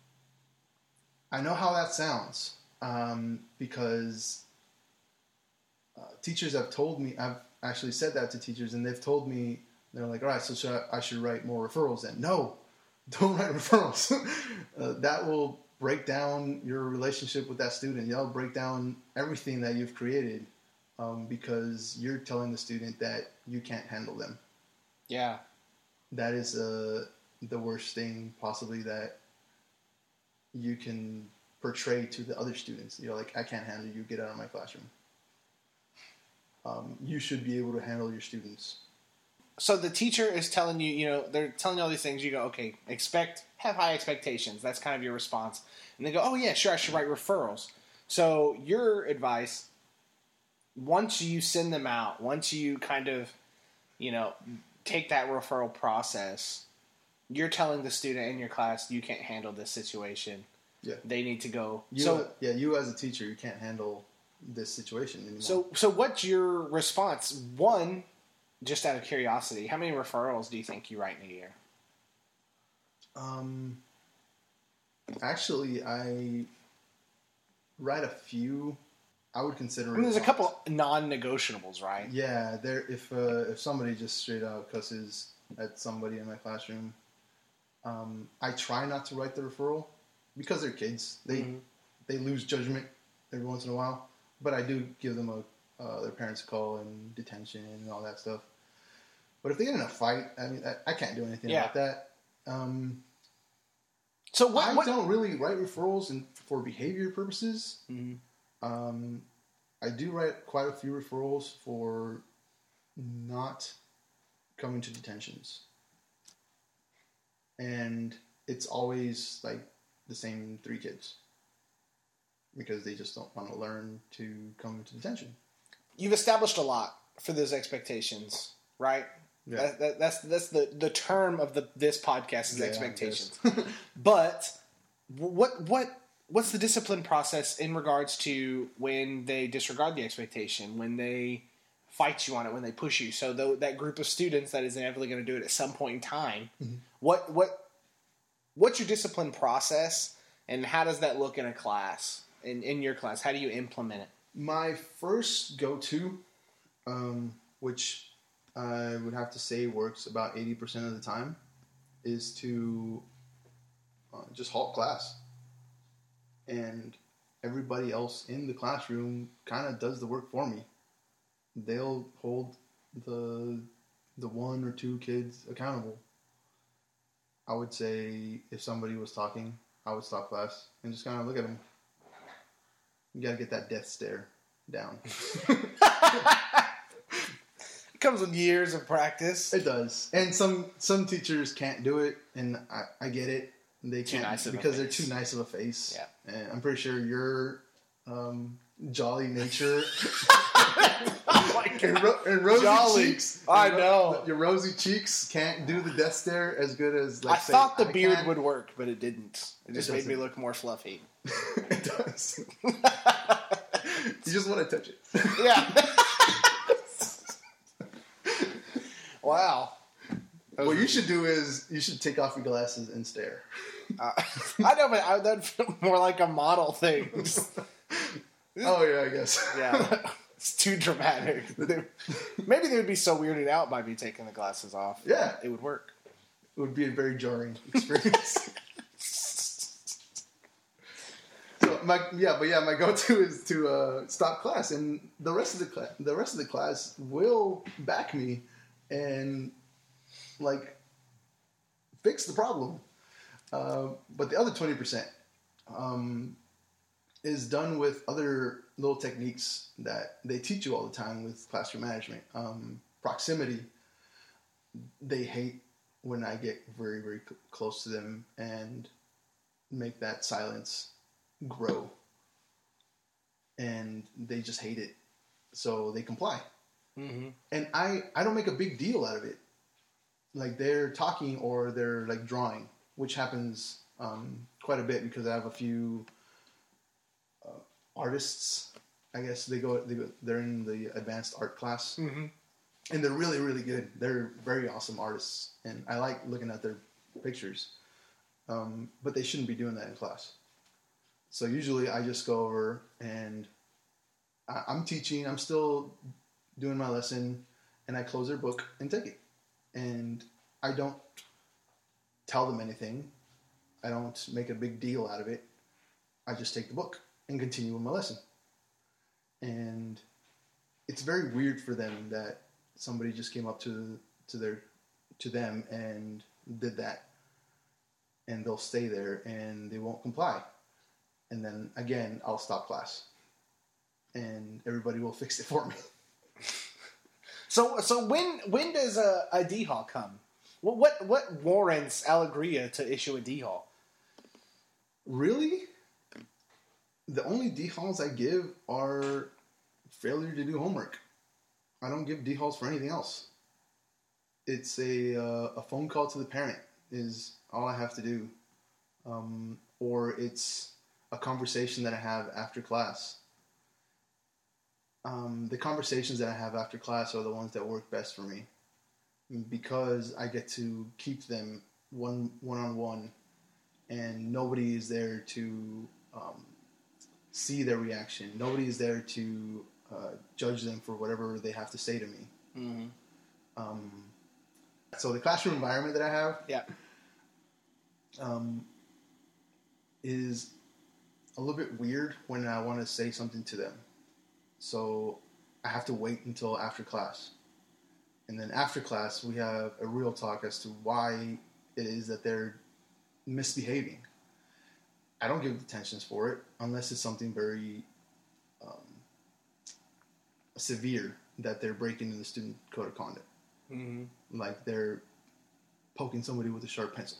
I know how that sounds, because teachers have told me, I've actually said that to teachers, and they've told me, they're like, all right, so I should write more referrals then. No, don't write referrals. That will break down your relationship with that student. That'll break down everything that you've created, because you're telling the student that you can't handle them. Yeah. That is the worst thing possibly that you can portray to the other students. You're like, I can't handle you, get out of my classroom. You should be able to handle your students. So the teacher is telling you, you know, they're telling you all these things. You go, okay, have high expectations. That's kind of your response. And they go, oh yeah, sure, I should write referrals. So your advice, once you send them out, once you kind of, you know, take that referral process, you're telling the student in your class, you can't handle this situation. Yeah. They need to go. You as a teacher, you can't handle this situation anymore. So what's your response? One, just out of curiosity, how many referrals do you think you write in a year? Actually, I write a few. I would consider. I mean, there's a couple non-negotiables, right? Yeah, if somebody just straight out cusses at somebody in my classroom, I try not to write the referral because they're kids. They lose judgment every once in a while, but I do give them their parents a call and detention and all that stuff. But if they get in a fight, I mean, I can't do anything about that. So I don't really write referrals for behavior purposes. Mm-hmm. I do write quite a few referrals for not coming to detentions. And it's always like the same 3 kids, because they just don't want to learn to come to detention. You've established a lot for those expectations, right? Yeah. That's the term of this podcast is expectations. But what's the discipline process in regards to when they disregard the expectation, when they fight you on it, when they push you? So that group of students that is inevitably going to do it at some point in time, mm-hmm. what's your discipline process, and how does that look in a class? In your class, how do you implement it? My first go-to, which I would have to say works about 80% of the time, is to just halt class. And everybody else in the classroom kind of does the work for me. They'll hold the one or two kids accountable. I would say if somebody was talking, I would stop class and just kind of look at them. You got to get that death stare down. It comes with years of practice. It does. And some teachers can't do it, and I get it. They can't nice because they're too nice of a face. Yeah. And I'm pretty sure your jolly nature and rosy Jolly. cheeks. I know. Your rosy cheeks can't do the death stare as good as, I thought the beard would work, but it didn't. It just made me doesn't. look more fluffy. It does. You just want to touch it. Yeah. Wow. What you should do is you should take off your glasses and stare. I know, but that'd feel more like a model thing. Oh yeah, I guess. Yeah. It's too dramatic. Maybe they would be so weirded out by me taking the glasses off. Yeah. It would work. It would be a very jarring experience. So my go-to is to stop class, and the rest of the class will back me and fix the problem. But the other 20% is done with other little techniques that they teach you all the time with classroom management. Proximity. They hate when I get very, very close to them and make that silence grow. And they just hate it. So they comply. Mm-hmm. And I don't make a big deal out of it. Like they're talking or they're like drawing, which happens quite a bit because I have a few artists. I guess they're in the advanced art class, Mm-hmm. and they're really, really good. They're very awesome artists, and I like looking at their pictures. But they shouldn't be doing that in class. So usually I just go over and I'm teaching. I'm still doing my lesson, and I close their book and take it. And I don't tell them anything. I don't make a big deal out of it. I just take the book and continue with my lesson. And it's very weird for them that somebody just came up to them and did that. And they'll stay there and they won't comply. And then again, I'll stop class. And everybody will fix it for me. So when does a D-Haul come? What warrants Alegria to issue a D-Haul? Really? The only D-Halls I give are failure to do homework. I don't give D-Halls for anything else. It's a phone call to the parent is all I have to do. Or it's a conversation that I have after class. The conversations that I have after class are the ones that work best for me because I get to keep them one-on-one and nobody is there to see their reaction. Nobody is there to judge them for whatever they have to say to me. Mm-hmm. So the classroom environment that I have is a little bit weird when I want to say something to them. So I have to wait until after class. And then after class, we have a real talk as to why it is that they're misbehaving. I don't give detentions for it unless it's something very severe that they're breaking the student code of conduct. Mm-hmm. Like they're poking somebody with a sharp pencil.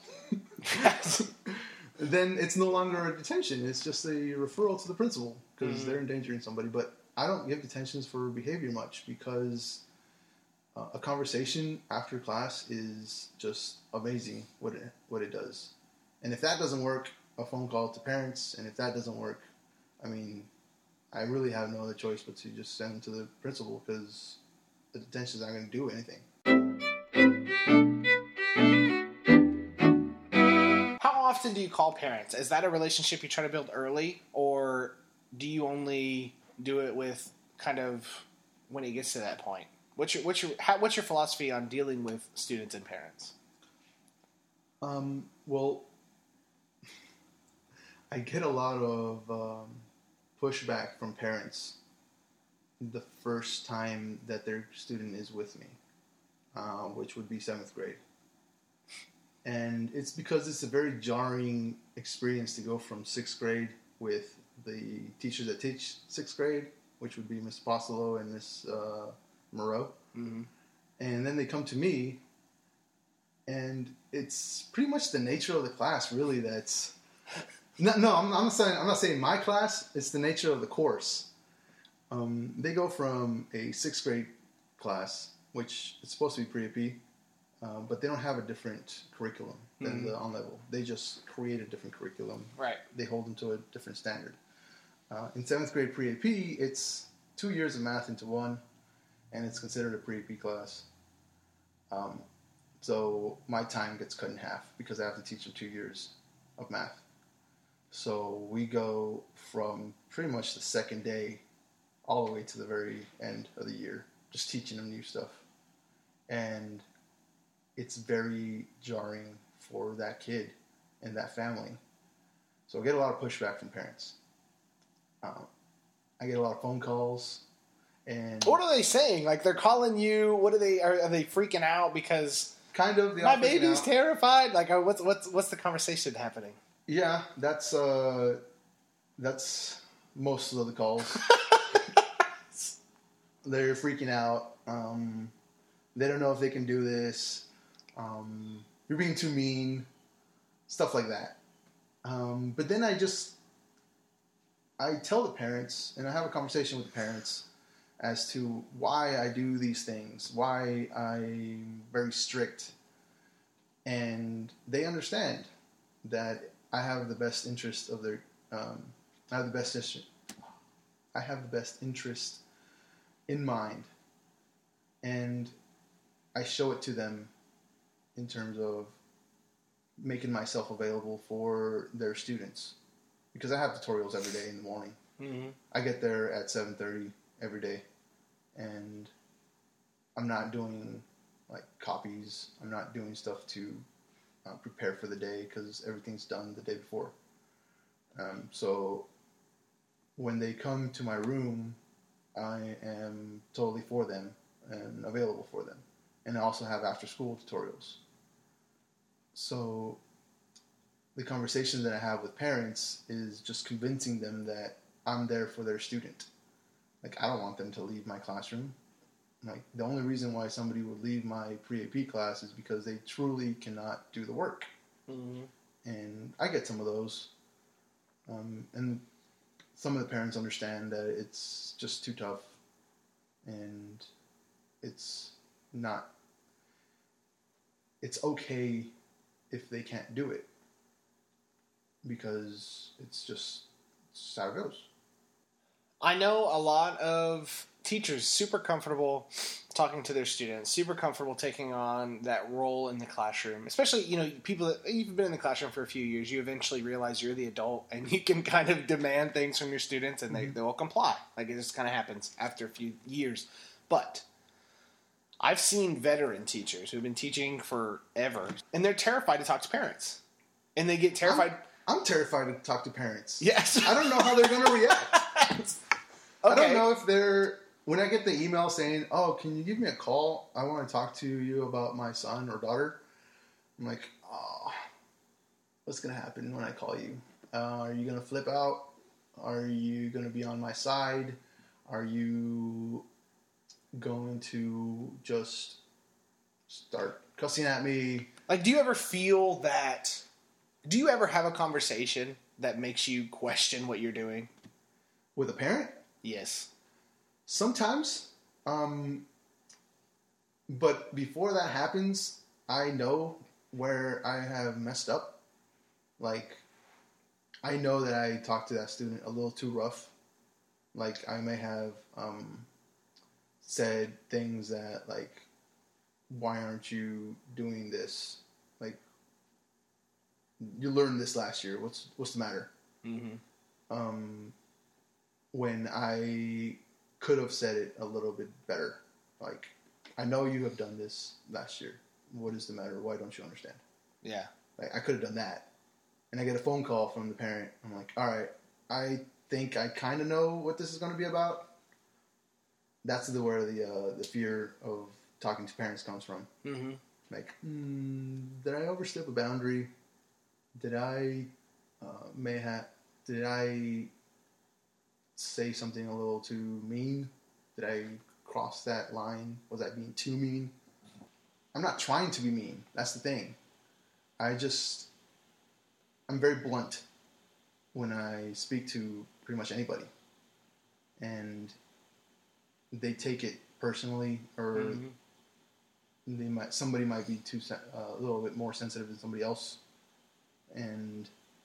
Then it's no longer a detention. It's just a referral to the principal because they're endangering somebody. But I don't give detentions for behavior much because a conversation after class is just amazing what it does. And if that doesn't work, a phone call to parents. And if that doesn't work, I mean, I really have no other choice but to just send them to the principal because the detention is not going to do anything. How often do you call parents? Is that a relationship you try to build early, or do you only do it with kind of when it gets to that point? What's your philosophy on dealing with students and parents? Well, I get a lot of pushback from parents the first time that their student is with me, which would be 7th grade. And it's because it's a very jarring experience to go from 6th grade with the teachers that teach 6th grade, which would be Miss Apostolo and Miss Moreau. Mm-hmm. And then they come to me, and it's pretty much the nature of the class, really. I'm not saying my class. It's the nature of the course. They go from a 6th grade class, which is supposed to be pre-AP, but they don't have a different curriculum than the on-level. They just create a different curriculum. Right. They hold them to a different standard. In 7th grade pre-AP, it's 2 years of math into one, and it's considered a pre-AP class. So my time gets cut in half because I have to teach them 2 years of math. So we go from pretty much the second day all the way to the very end of the year, just teaching them new stuff. And it's very jarring for that kid and that family. So I get a lot of pushback from parents. I get a lot of phone calls. And what are they saying? Like, they're calling you. What are they freaking out because kind of my baby's terrified? Like, what's the conversation happening? Yeah, that's most of the calls. They're freaking out. They don't know if they can do this. You're being too mean. Stuff like that. But then I tell the parents, and I have a conversation with the parents as to why I do these things, why I'm very strict. And they understand that I have the best interest of their, I have the best interest in mind. And I show it to them in terms of making myself available for their students. Because I have tutorials every day in the morning. Mm-hmm. I get there at 7:30 every day. And I'm not doing like copies. I'm not doing stuff to prepare for the day because everything's done the day before. So when they come to my room, I am totally for them and available for them. And I also have after-school tutorials. So the conversation that I have with parents is just convincing them that I'm there for their student. Like, I don't want them to leave my classroom. Like, the only reason why somebody would leave my pre-AP class is because they truly cannot do the work. Mm-hmm. And I get some of those. And some of the parents understand that it's just too tough. And it's okay if they can't do it. Because it's how it goes. I know a lot of teachers super comfortable talking to their students, super comfortable taking on that role in the classroom. Especially, people that you've been in the classroom for a few years, you eventually realize you're the adult and you can kind of demand things from your students and they will comply. Like, it just kind of happens after a few years. But I've seen veteran teachers who've been teaching forever and they're terrified to talk to parents. And they get terrified. I'm terrified to talk to parents. Yes. I don't know how they're going to react. Okay. I don't know if when I get the email saying, "Oh, can you give me a call? I want to talk to you about my son or daughter." I'm like, "Oh, what's going to happen when I call you? Are you going to flip out? Are you going to be on my side? Are you going to just start cussing at me?" Like, do you ever feel that? Do you ever have a conversation that makes you question what you're doing? With a parent? Yes. Sometimes. But before that happens, I know where I have messed up. Like, I know that I talked to that student a little too rough. Like, I may have said things that, like, why aren't you doing this? Like, you learned this last year. What's the matter? Mm-hmm. When I could have said it a little bit better. Like, I know you have done this last year. What is the matter? Why don't you understand? Yeah. Like, I could have done that. And I get a phone call from the parent. I'm like, all right, I think I kind of know what this is going to be about. That's where the fear of talking to parents comes from. Mm-hmm. Like, did I overstep a boundary? Did I did I say something a little too mean? Did I cross that line? Was I being too mean? I'm not trying to be mean. That's the thing. I'm very blunt when I speak to pretty much anybody. And they take it personally, or somebody might be a little bit more sensitive than somebody else. And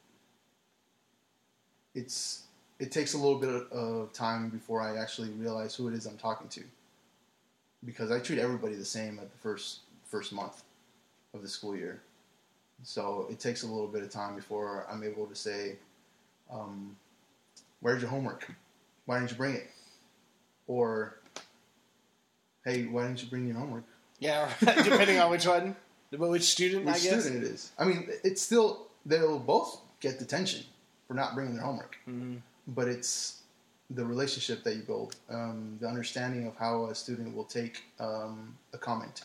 it takes a little bit of time before I actually realize who it is I'm talking to, because I treat everybody the same at the first month of the school year. So it takes a little bit of time before I'm able to say, where's your homework? Why didn't you bring it? Or, hey, why didn't you bring your homework? Yeah, depending on which one, which student, I guess. Which student it is. I mean, it's still, they'll both get detention for not bringing their homework. Mm-hmm. But it's the relationship that you build, the understanding of how a student will take a comment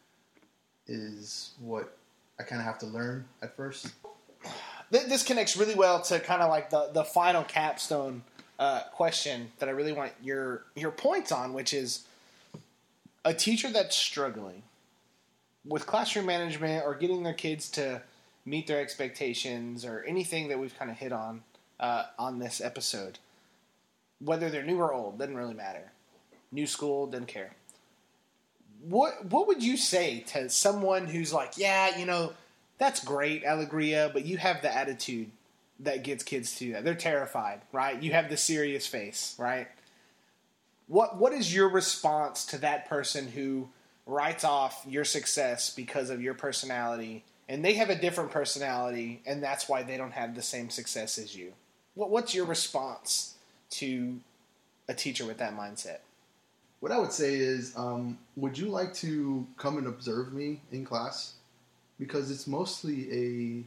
is what I kind of have to learn at first. This connects really well to kind of like the final capstone question that I really want your points on, which is a teacher that's struggling with classroom management or getting their kids to meet their expectations or anything that we've kind of hit on this episode. Whether they're new or old, doesn't really matter. New school, doesn't care. What would you say to someone who's like, yeah, that's great, Alegria, but you have the attitude that gets kids to that. They're terrified, right? You have the serious face, right? What is your response to that person who writes off your success because of your personality, and they have a different personality, and that's why they don't have the same success as you? What's your response to a teacher with that mindset? What I would say is, would you like to come and observe me in class? Because it's mostly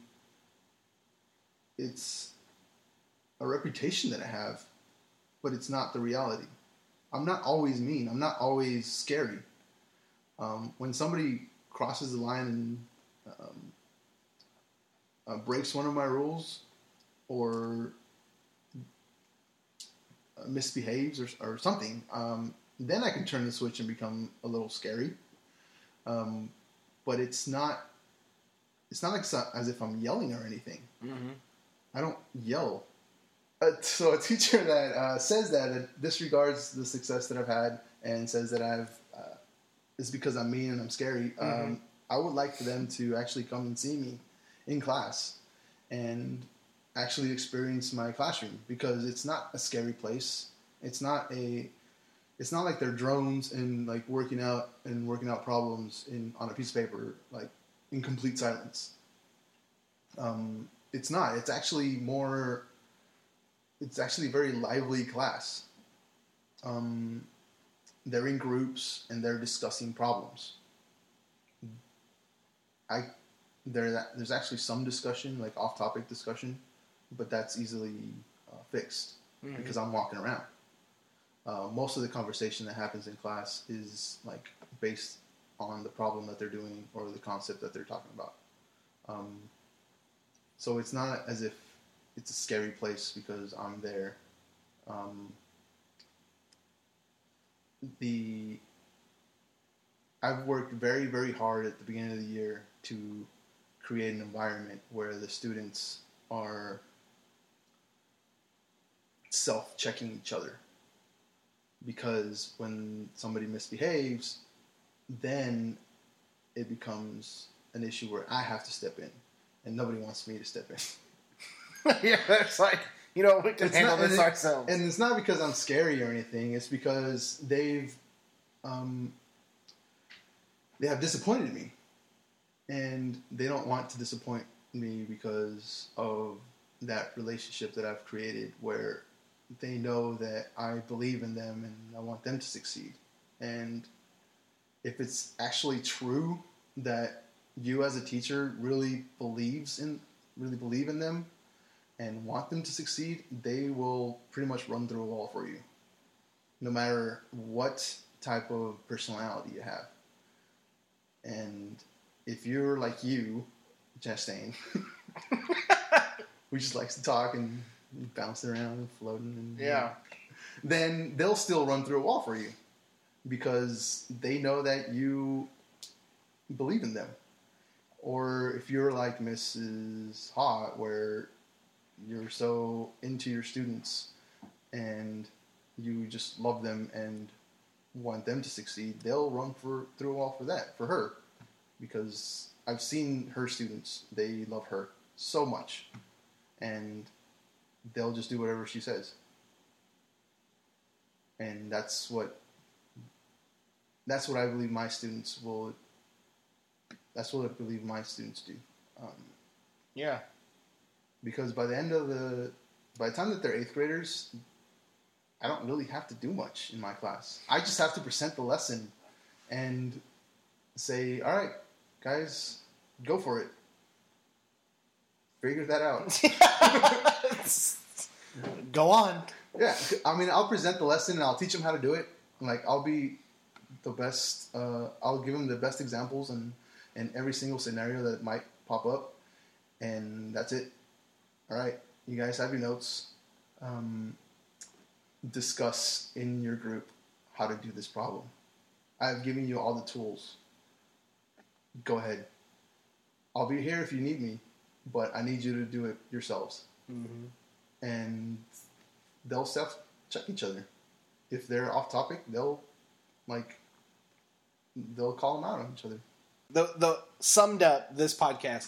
it's a reputation that I have, but it's not the reality. I'm not always mean. I'm not always scary. When somebody crosses the line and breaks one of my rules or misbehaves or something, then I can turn the switch and become a little scary. But it's not like as if I'm yelling or anything. Mm-hmm. I don't yell. So a teacher that says that disregards the success that I've had and says that it's because I'm mean and I'm scary. Mm-hmm. I would like for them to actually come and see me in class and actually experience my classroom, because it's not a scary place. It's not like they're drones and like working out problems on a piece of paper, like in complete silence. It's not. It's actually a very lively class. They're in groups and they're discussing problems. There's actually some discussion, like off-topic discussion, but that's easily fixed because I'm walking around. Most of the conversation that happens in class is like based on the problem that they're doing or the concept that they're talking about. So it's not as if it's a scary place because I'm there. I've worked very, very hard at the beginning of the year to create an environment where the students are self-checking each other. Because when somebody misbehaves, then it becomes an issue where I have to step in, and nobody wants me to step in. Yeah, it's like, we can handle this ourselves. And it's not because I'm scary or anything. It's because they have disappointed me, and they don't want to disappoint me because of that relationship that I've created where they know that I believe in them and I want them to succeed. And if it's actually true that you as a teacher really believe in them and want them to succeed, they will pretty much run through a wall for you, no matter what type of personality you have. And if you're like you, Chastain, who just likes to talk and bounce around and floating, and then they'll still run through a wall for you because they know that you believe in them. Or if you're like Mrs. Hott, where you're so into your students and you just love them and want them to succeed, they'll run through a wall for her. Because I've seen her students, they love her so much. And they'll just do whatever she says. And that's what I believe my students will. That's what I believe my students do. Because by the time that they're 8th graders, I don't really have to do much in my class. I just have to present the lesson and say, all right, guys, go for it. Figure that out. Go on. Yeah, I mean, I'll present the lesson and I'll teach them how to do it. Like, I'll be the best. I'll give them the best examples in every single scenario that might pop up, and that's it. All right, you guys have your notes. Discuss in your group how to do this problem. I've given you all the tools. Go ahead. I'll be here if you need me, but I need you to do it yourselves. Mm-hmm. And they'll self-check each other. If they're off topic, they'll call them out on each other. The summed up this podcast: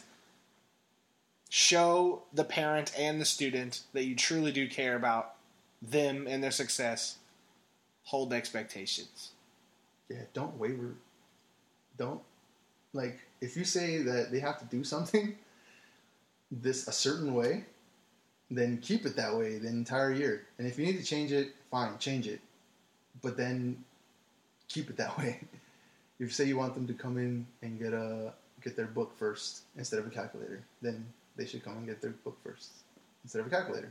show the parent and the student that you truly do care about them and their success. Hold expectations. Yeah, don't waver. Don't, if you say that they have to do something a certain way, then keep it that way the entire year. And if you need to change it, fine, change it. But then keep it that way. If you say you want them to come in and get their book first instead of a calculator, then they should come and get their book first instead of a calculator.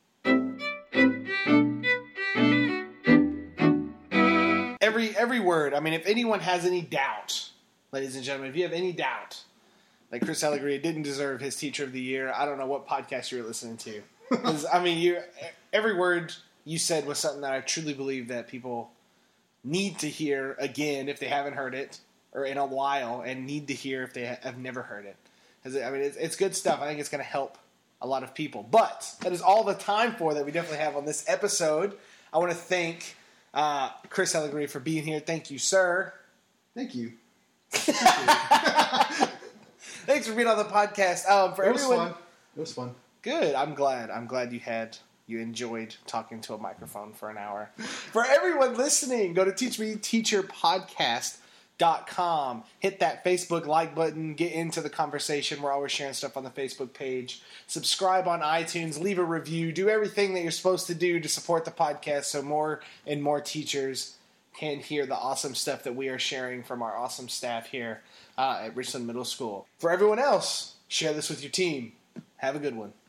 Every word. I mean, if anyone has any doubt, ladies and gentlemen, if you have any doubt that Chris Allegria didn't deserve his Teacher of the Year, I don't know what podcast you were listening to. Because, I mean, every word you said was something that I truly believe that people need to hear again if they haven't heard it, or in a while, and need to hear if they have never heard it. Because, I mean, it's good stuff. I think it's going to help a lot of people. But that is all the time for that we definitely have on this episode. I want to thank Chris Allegria for being here. Thank you, sir. Thank you. Thanks for being on the podcast. It was fun. Good. I'm glad you enjoyed talking to a microphone for an hour. For everyone listening, go to teachmeteacherpodcast.com. Hit that Facebook like button. Get into the conversation. We're always sharing stuff on the Facebook page. Subscribe on iTunes. Leave a review. Do everything that you're supposed to do to support the podcast so more and more teachers can hear the awesome stuff that we are sharing from our awesome staff here at Richland Middle School. For everyone else, share this with your team. Have a good one.